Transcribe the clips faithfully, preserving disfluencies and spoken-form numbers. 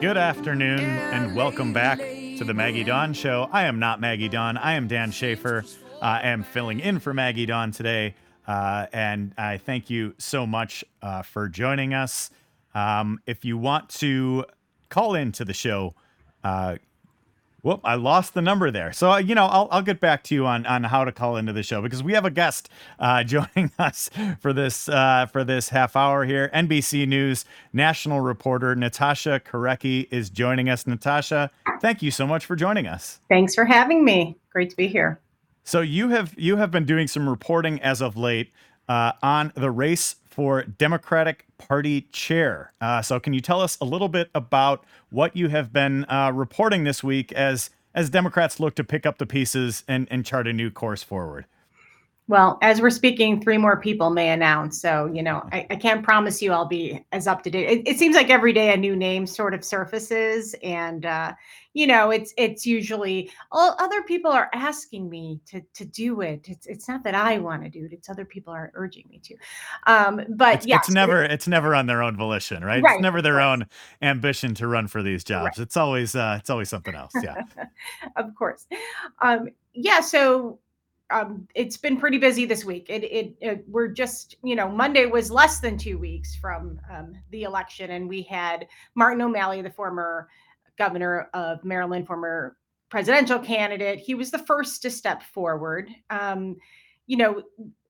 Good afternoon, and welcome back to the Maggie Dawn Show. I am not Maggie Dawn. I am Dan Schaefer. Uh, I am filling in for Maggie Dawn today, uh, and I thank you so much uh, for joining us. Um, if you want to call into the show, uh, Whoop, I lost the number there. So, uh, you know, I'll, I'll get back to you on, on how to call into the show because we have a guest uh, joining us for this uh, for this half hour here. N B C News national reporter Natasha Korecki is joining us. Natasha, thank you so much for joining us. Thanks for having me. Great to be here. So you have you have been doing some reporting as of late uh, on the race for Democratic Party chair. Uh, so can you tell us a little bit about what you have been uh, reporting this week as as Democrats look to pick up the pieces and, and chart a new course forward? Well, as we're speaking, three more people may announce. So, you know, I, I can't promise you I'll be as up to date. It, it seems like every day a new name sort of surfaces. And, uh, you know, it's it's usually all other people are asking me to to do it. It's it's not that I want to do it. It's other people are urging me to. Um, but It's, yes, it's never it's never on their own volition, right? right. It's never their own ambition to run for these jobs. Right. It's always uh, it's always something else. Yeah. Of course. Um, yeah. So um, it's been pretty busy this week. It, it, it we're just you know Monday was less than two weeks from um, the election, and we had Martin O'Malley, the former governor of Maryland, former presidential candidate. He was the first to step forward. Um, you know,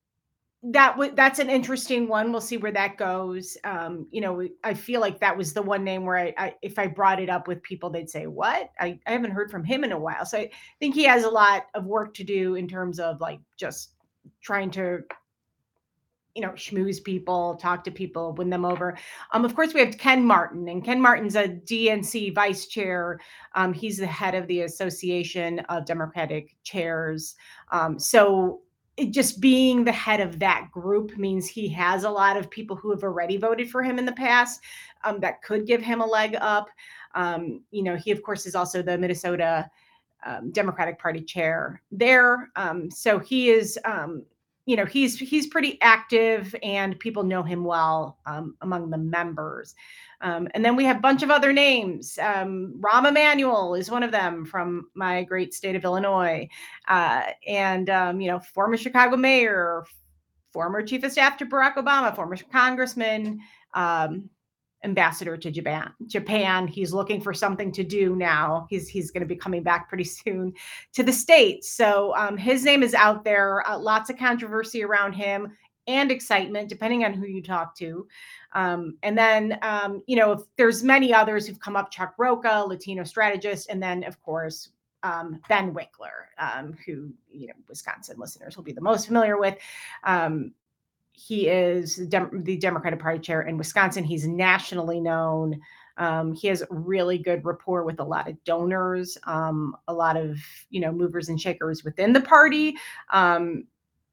that w- that's an interesting one. We'll see where that goes. Um, you know, I feel like that was the one name where I, I if I brought it up with people, they'd say, "What? I, I haven't heard from him in a while." So I think he has a lot of work to do in terms of like just trying to, you know, schmooze people, talk to people, win them over. Um, of course, we have Ken Martin, and Ken Martin's a D N C vice chair. Um, he's the head of the Association of Democratic Chairs. Um, so it just being the head of that group means he has a lot of people who have already voted for him in the past um, that could give him a leg up. Um, you know, he, of course, is also the Minnesota um, Democratic Party chair there. Um, so he is, um, you know, he's he's pretty active, and people know him well um, among the members. Um, and then we have a bunch of other names. Um, Rahm Emanuel is one of them from my great state of Illinois, uh, and um, you know, former Chicago mayor, former chief of staff to Barack Obama, former congressman. Um, ambassador to Japan. Japan. He's looking for something to do now. He's he's going to be coming back pretty soon to the States. So um, his name is out there. Uh, lots of controversy around him and excitement, depending on who you talk to. Um, and then um, you know, if there's many others who've come up: Chuck Roca, Latino strategist, and then of course um, Ben Wickler, um, who you know Wisconsin listeners will be the most familiar with. Um, he is Dem- the Democratic Party chair in Wisconsin. He's nationally known. Um, he has really good rapport with a lot of donors, um, a lot of you know movers and shakers within the party. Um,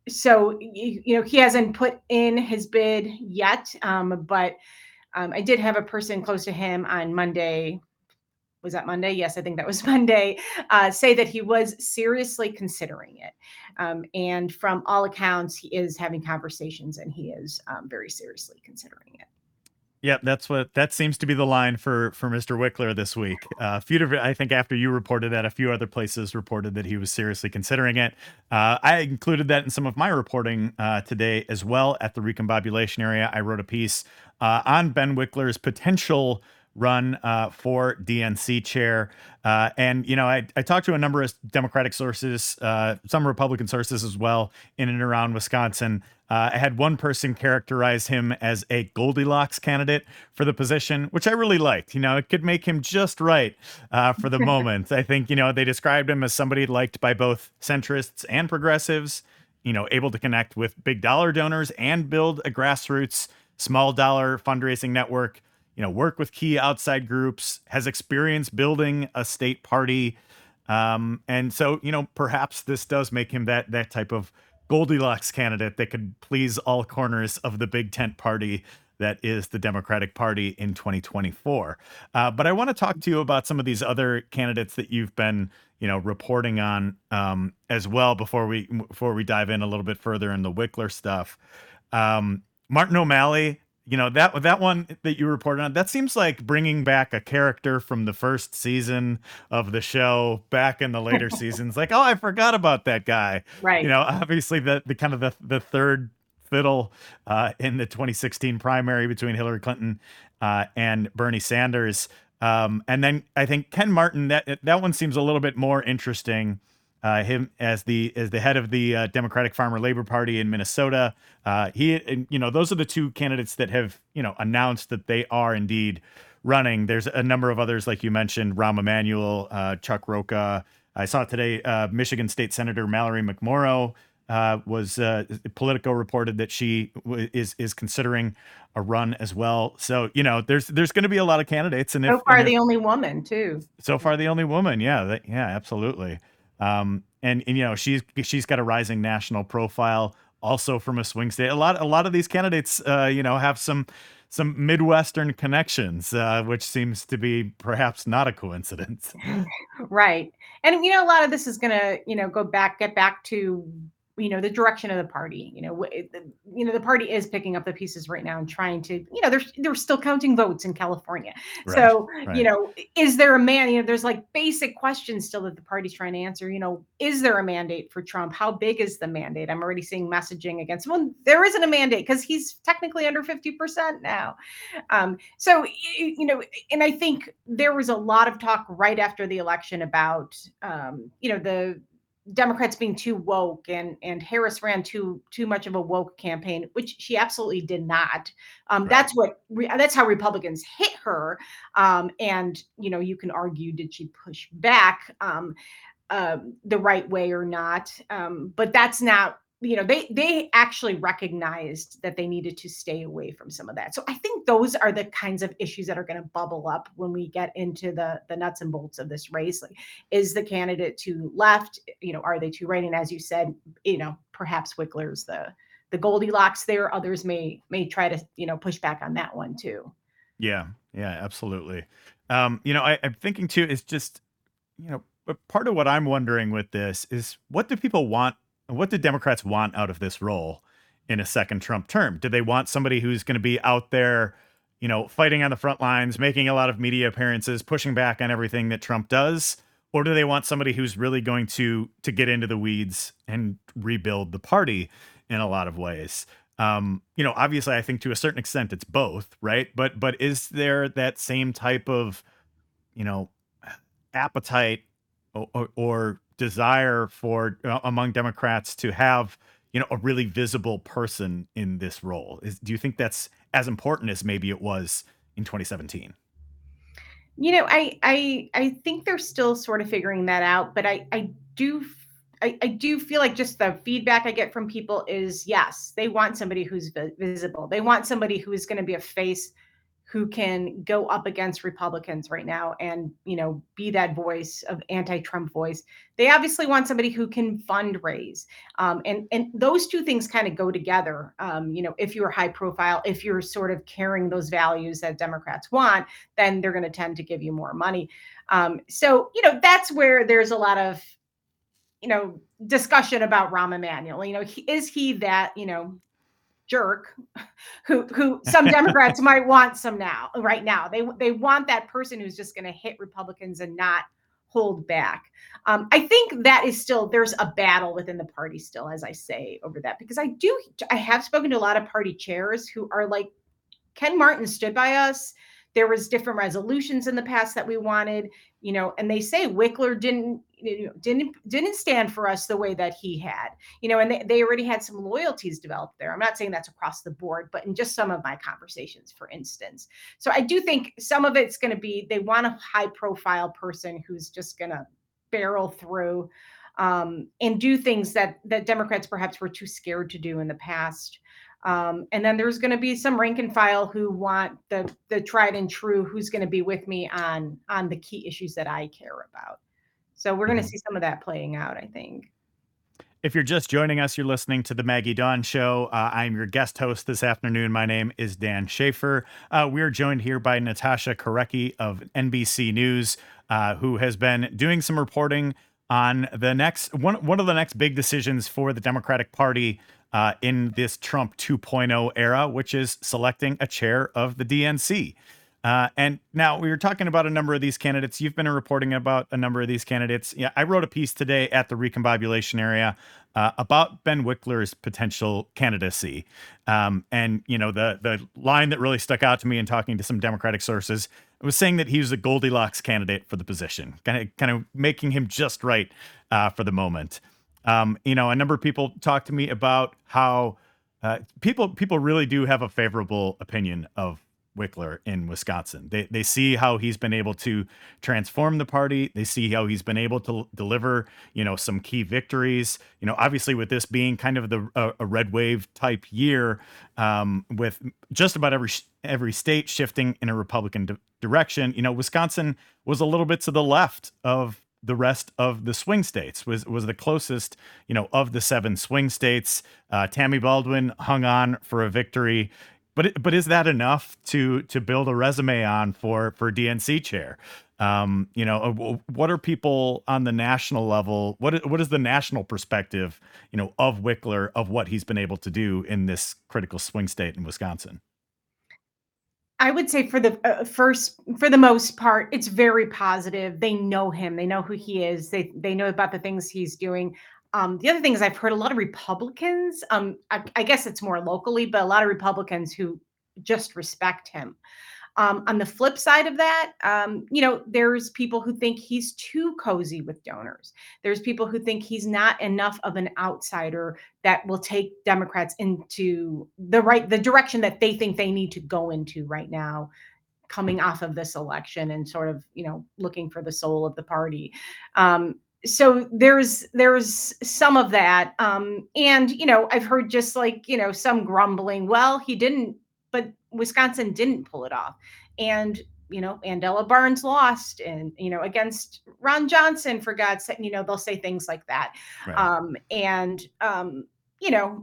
so you, you know he hasn't put in his bid yet, um, but um, I did have a person close to him on Monday. Was that Monday? Yes, I think that was Monday. Uh, say that he was seriously considering it, um, and from all accounts, he is having conversations, and he is um, very seriously considering it. Yeah, that's what that seems to be the line for for Mister Wickler this week. Uh, a few different, I think, after you reported that, a few other places reported that he was seriously considering it. Uh, I included that in some of my reporting uh, today as well at the Recombobulation area. I wrote a piece uh, on Ben Wickler's potential run uh, for D N C chair. Uh, and, you know, I, I talked to a number of Democratic sources, uh, some Republican sources as well, in and around Wisconsin. Uh, I had one person characterize him as a Goldilocks candidate for the position, which I really liked. You know, it could make him just right uh, for the moment. I think, you know, they described him as somebody liked by both centrists and progressives, you know, able to connect with big dollar donors and build a grassroots small dollar fundraising network, you know, work with key outside groups, has experience building a state party. Um, and so, you know, perhaps this does make him that that type of Goldilocks candidate that could please all corners of the big tent party that is the Democratic Party in twenty twenty-four. Uh, but I want to talk to you about some of these other candidates that you've been, you know, reporting on um, as well before we before we dive in a little bit further in the Wickler stuff. Um, Martin O'Malley, you know, that that one that you reported on, that seems like bringing back a character from the first season of the show back in the later seasons. Like, oh, I forgot about that guy. You Right. know, obviously the the kind of the the third fiddle uh, in the twenty sixteen primary between Hillary Clinton uh, and Bernie Sanders. Um, and then I think Ken Martin, that that one seems a little bit more interesting. Uh, him as the as the head of the uh, Democratic Farmer Labor Party in Minnesota. Uh, he, and, you know, those are the two candidates that have, you know, announced that they are indeed running. There's a number of others, like you mentioned, Rahm Emanuel, uh, Chuck Rocha. I saw today, uh, Michigan State Senator Mallory McMorrow uh, was uh, Politico reported that she w- is is considering a run as well. So, you know, there's there's going to be a lot of candidates, and So if and far, if the only woman too. so far the only woman, yeah, that, yeah, absolutely. Um, and, and you know, she's she's got a rising national profile, also from a swing state. A lot a lot of these candidates, uh, you know, have some some Midwestern connections, uh, which seems to be perhaps not a coincidence. Right. And you know, a lot of this is going to, you know, go back, get back to, you know, the direction of the party. You know, wh- it- the- you know, the party is picking up the pieces right now and trying to, you know, they're they're still counting votes in California. Right, So, you right. know, is there a man? You know, there's like basic questions still that the party's trying to answer. You know, is there a mandate for Trump? How big is the mandate? I'm already seeing messaging against. Well, there isn't a mandate because he's technically under fifty percent now. Um, so, you know, and I think there was a lot of talk right after the election about, um, you know, the Democrats being too woke, and and Harris ran too too much of a woke campaign, which she absolutely did not. Um, Right. that's what re- that's how Republicans hit her. Um, and you know, you can argue, did she push back? Um, um, the right way or not. Um, but that's not, you know, they they actually recognized that they needed to stay away from some of that. So I think those are the kinds of issues that are going to bubble up when we get into the the nuts and bolts of this race. Like, is the candidate too left? You know, are they too right? And as you said, you know, perhaps Wickler's the the Goldilocks there. Others may may try to, you know, push back on that one too. Yeah, yeah, absolutely. Um, you know, I, I'm thinking too is just, you know, but part of what I'm wondering with this is, what do people want? What do Democrats want out of this role in a second Trump term? Do they want somebody who's going to be out there, you know, fighting on the front lines, making a lot of media appearances, pushing back on everything that Trump does? Or do they want somebody who's really going to to get into the weeds and rebuild the party in a lot of ways? Um, you know, obviously, I think to a certain extent it's both, right? But but is there that same type of, you know, appetite or, or, or desire for uh, among Democrats to have, you know, a really visible person in this role? Is, do you think that's as important as maybe it was in twenty seventeen? You know, I I I think they're still sort of figuring that out, but I I do f- I, I do feel like just the feedback I get from people is yes, they want somebody who's vi- visible. They want somebody who is going to be a face who can go up against Republicans right now and, you know, be that voice of anti-Trump voice. They obviously want somebody who can fundraise. Um, and, and those two things kind of go together. Um, you know, if you're high profile, if you're sort of carrying those values that Democrats want, then they're going to tend to give you more money. Um, so, you know, that's where there's a lot of, you know, discussion about Rahm Emanuel. You know, he, is he that, you know, jerk who who some Democrats might want some now right now. They they want that person who's just going to hit Republicans and not hold back. Um, I think that is still, there's a battle within the party still, as I say, over that, because I do I have spoken to a lot of party chairs who are like, Ken Martin stood by us. There was different resolutions in the past that we wanted, you know, and they say Wickler didn't, you know, didn't didn't stand for us the way that he had, you know, and they, they already had some loyalties developed there. I'm not saying that's across the board, but in just some of my conversations, for instance. So I do think some of it's going to be, they want a high profile person who's just going to barrel through, um, and do things that that Democrats perhaps were too scared to do in the past. Um, and then there's going to be some rank and file who want the the tried and true, who's going to be with me on on the key issues that I care about. So we're going to Mhm. see some of that playing out, I think. If you're just joining us, you're listening to the Maggie Dawn Show. Uh, I'm your guest host this afternoon. My name is Dan Schaefer. Uh, we're joined here by Natasha Korecki of N B C News, uh, who has been doing some reporting on the next one. One of the next big decisions for the Democratic Party uh, in this Trump 2.0 era, which is selecting a chair of the D N C. Uh, and now we were talking about a number of these candidates. You've been reporting about a number of these candidates. Yeah, I wrote a piece today at the Recombobulation area uh, about Ben Wickler's potential candidacy. Um, and, you know, the the line that really stuck out to me in talking to some Democratic sources was saying that he was a Goldilocks candidate for the position, kind of kind of making him just right uh, for the moment. Um, you know, a number of people talked to me about how uh, people people really do have a favorable opinion of Wickler in Wisconsin. They they see how he's been able to transform the party. They see how he's been able to l- deliver, you know, some key victories. You know, obviously with this being kind of the uh, a red wave type year, um, with just about every sh- every state shifting in a Republican di- direction. You know, Wisconsin was a little bit to the left of the rest of the swing states. Was was the closest, you know, of the seven swing states. Uh, Tammy Baldwin hung on for a victory. But it- but is that enough to to build a resume on for for D N C chair? Um, you know, uh, w- what are people on the national level? What i- what is the national perspective, you know, of Wickler, of what he's been able to do in this critical swing state in Wisconsin? I would say for the uh, first for the most part, it's very positive. They know him. They know who he is. They they know about the things he's doing. Um, the other thing is I've heard a lot of Republicans, um, I, I guess it's more locally, but a lot of Republicans who just respect him. Um, on the flip side of that, um, you know, there's people who think he's too cozy with donors. There's people who think he's not enough of an outsider that will take Democrats into the right, the direction that they think they need to go into right now, coming off of this election and sort of, you know, looking for the soul of the party. Um, so there's there's some of that, um, and you know, I've heard just like you know some grumbling. Well, he didn't, but Wisconsin didn't pull it off, and you know, Andela Barnes lost, and you know, against Ron Johnson, for God's sake, you know, they'll say things like that, Right. um, and um, you know,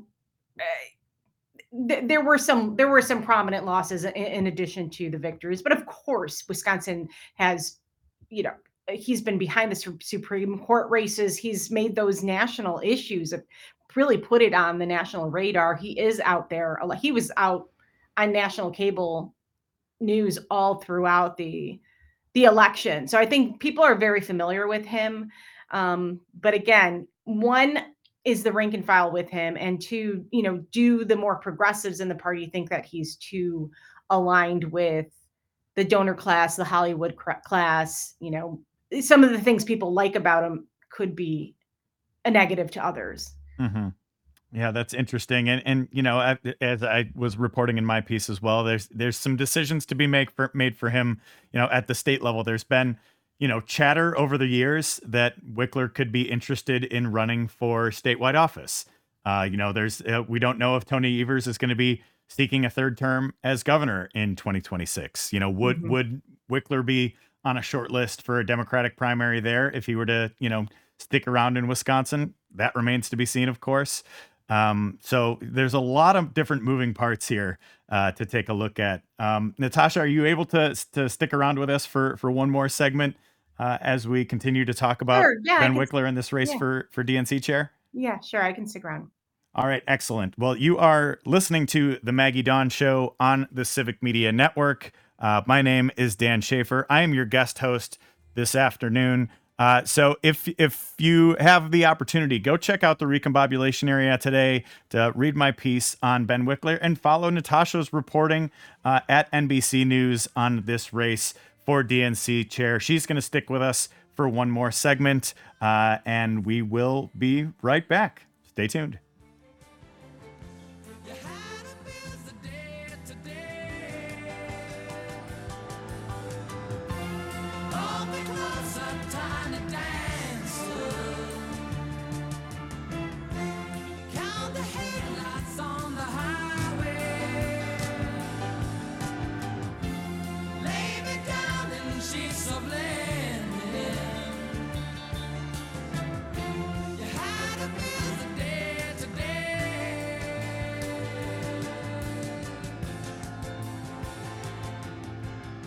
th- there were some there were some prominent losses in, in addition to the victories, but of course, Wisconsin has, you know, he's been behind the Su- Supreme Court races. He's made those national issues, uh, really put it on the national radar. He is out there. a lot- He was out on national cable news all throughout the the election. So I think people are very familiar with him. Um, but again, one is the rank and file with him, and two, you know, do the more progressives in the party think that he's too aligned with the donor class, the Hollywood cra- class? You know, some of the things people like about him could be a negative to others. hmm Yeah, that's interesting. And and you know, a- as I was reporting in my piece as well, there's there's some decisions to be make for, made for him. You know, at the state level, there's been, you know, chatter over the years that Wickler could be interested in running for statewide office. Uh, you know, there's uh, we don't know if Tony Evers is going to be seeking a third term as governor in twenty twenty-six. You know, would Mhm. would Wickler be on a short list for a Democratic primary there if he were to, you know, stick around in Wisconsin? That remains to be seen, of course. Um, so there's a lot of different moving parts here uh, to take a look at. Um, Natasha, are you able to to stick around with us for for one more segment uh, as we continue to talk about Sure. Yeah, I Ben can. Wickler in this race Yeah. for for D N C chair? Yeah. Sure. I can stick around. All right, excellent. Well, you are listening to the Maggie Dawn Show on the Civic Media Network. Uh, my name is Dan Schaefer. I am your guest host this afternoon. Uh, so if if you have the opportunity, go check out the Recombobulation area today to read my piece on Ben Wickler and follow Natasha's reporting uh, at N B C News on this race for D N C chair. She's going to stick with us for one more segment, uh, and we will be right back. Stay tuned.